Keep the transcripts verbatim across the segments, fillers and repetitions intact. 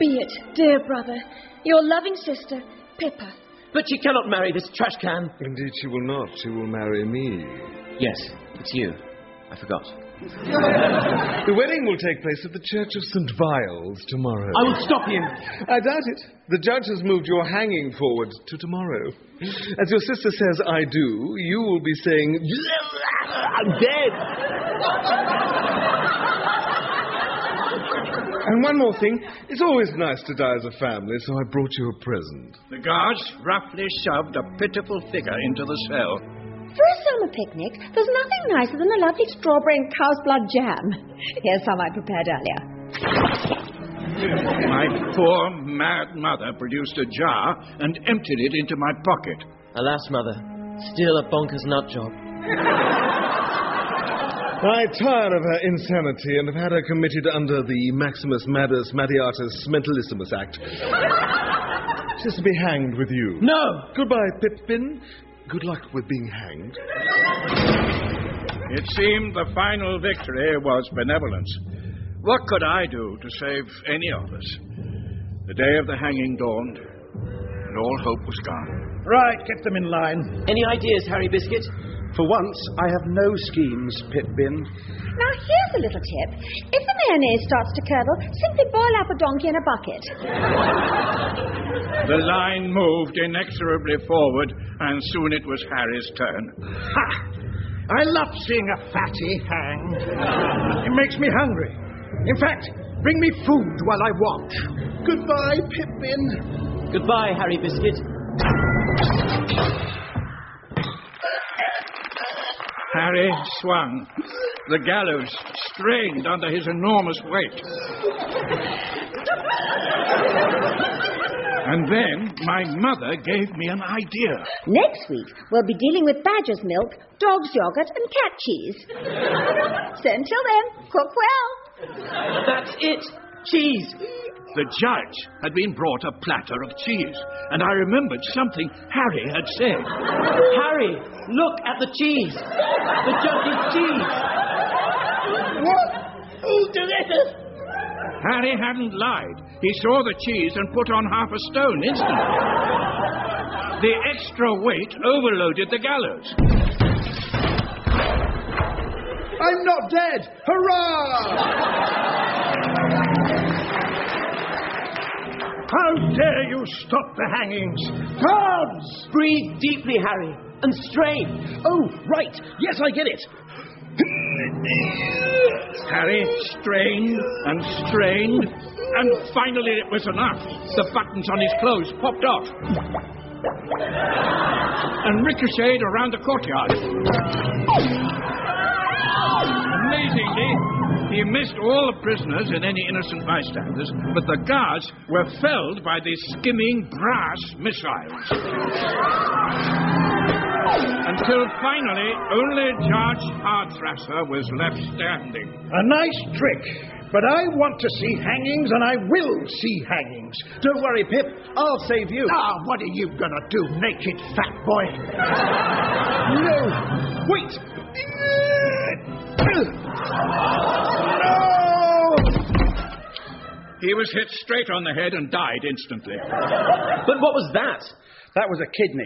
Be it, dear brother, your loving sister, Pippa. But she cannot marry this trash can. Indeed she will not. She will marry me. Yes, it's you. I forgot. The wedding will take place at the Church of Saint Viles tomorrow. I will stop you. I doubt it. The judge has moved your hanging forward to tomorrow. As your sister says, I do, you will be saying, I'm dead. And one more thing. It's always nice to die as a family, so I brought you a present. The guards roughly shoved a pitiful figure into the cell. For a summer picnic, there's nothing nicer than a lovely strawberry and cow's blood jam. Here's some I prepared earlier. My poor, mad mother produced a jar and emptied it into my pocket. Alas, Mother, still a bonkers nut job. I tire of her insanity and have had her committed under the Maximus Madus Madiatus Mentalissimus Act. She's to be hanged with you. No! Goodbye, Pippin. Good luck with being hanged. It seemed the final victory was benevolence. What could I do to save any of us? The day of the hanging dawned, and all hope was gone. Right, get them in line. Any ideas, Harry Biscuit? For once, I have no schemes, Pip-Bin. Now, here's a little tip. If the mayonnaise starts to curdle, simply boil up a donkey in a bucket. The line moved inexorably forward, and soon it was Harry's turn. Ha! I love seeing a fatty hanged. It makes me hungry. In fact, bring me food while I watch. Goodbye, Pip-Bin. Goodbye, Harry Biscuit. Harry swung. The gallows strained under his enormous weight. And then my mother gave me an idea. Next week, we'll be dealing with badger's milk, dog's yogurt, and cat cheese. So until then, cook well. That's it. Cheese. The judge had been brought a platter of cheese, and I remembered something Harry had said. Harry, look at the cheese. The judge's cheese. What? Oh, delicious. Harry hadn't lied. He saw the cheese and put on half a stone instantly. The extra weight overloaded the gallows. I'm not dead! Hurrah! How dare you stop the hangings? Guards! Breathe deeply, Harry, and strain. Oh, right. Yes, I get it. Harry strained and strained, and finally it was enough. The buttons on his clothes popped off and ricocheted around the courtyard. Amazingly, he missed all the prisoners and any innocent bystanders, but the guards were felled by these skimming brass missiles. Until finally, only Judge Hardthrasser was left standing. A nice trick, but I want to see hangings, and I will see hangings. Don't worry, Pip, I'll save you. Ah, what are you gonna do, naked fat boy? No, wait! No! He was hit straight on the head and died instantly. But what was that? That was a kidney.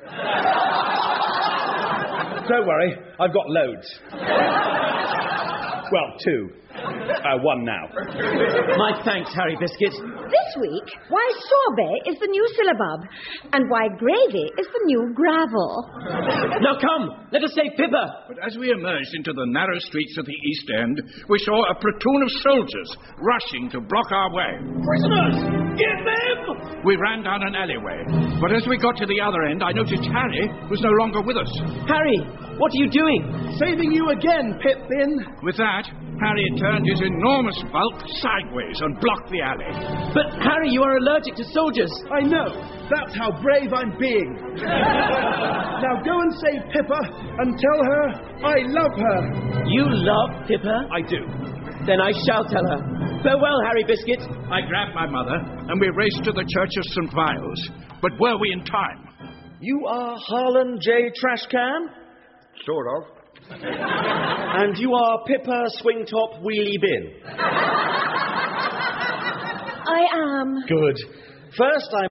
Don't worry, I've got loads. Well, two. Uh, one now. My thanks, Harry Biscuit. This week, why sorbet is the new syllabub, and why gravy is the new gravel. Now come, let us save Pippa. But as we emerged into the narrow streets of the East End, we saw a platoon of soldiers rushing to block our way. Prisoners! Get them! We ran down an alleyway, but as we got to the other end, I noticed Harry was no longer with us. Harry, what are you doing? Saving you again, Pip-Bin. With that, Harry turned his enormous bulk sideways and blocked the alley. But, Harry, you are allergic to soldiers. I know. That's how brave I'm being. Now go and save Pippa and tell her I love her. You love Pippa? I do. Then I shall tell her. Farewell, Harry Biscuit. I grabbed my mother and we raced to the Church of Saint Viles. But were we in time? You are Harlan J. Trashcan? Sort of. And you are Pippa Swingtop Wheelie Bin? I am. Good. First, I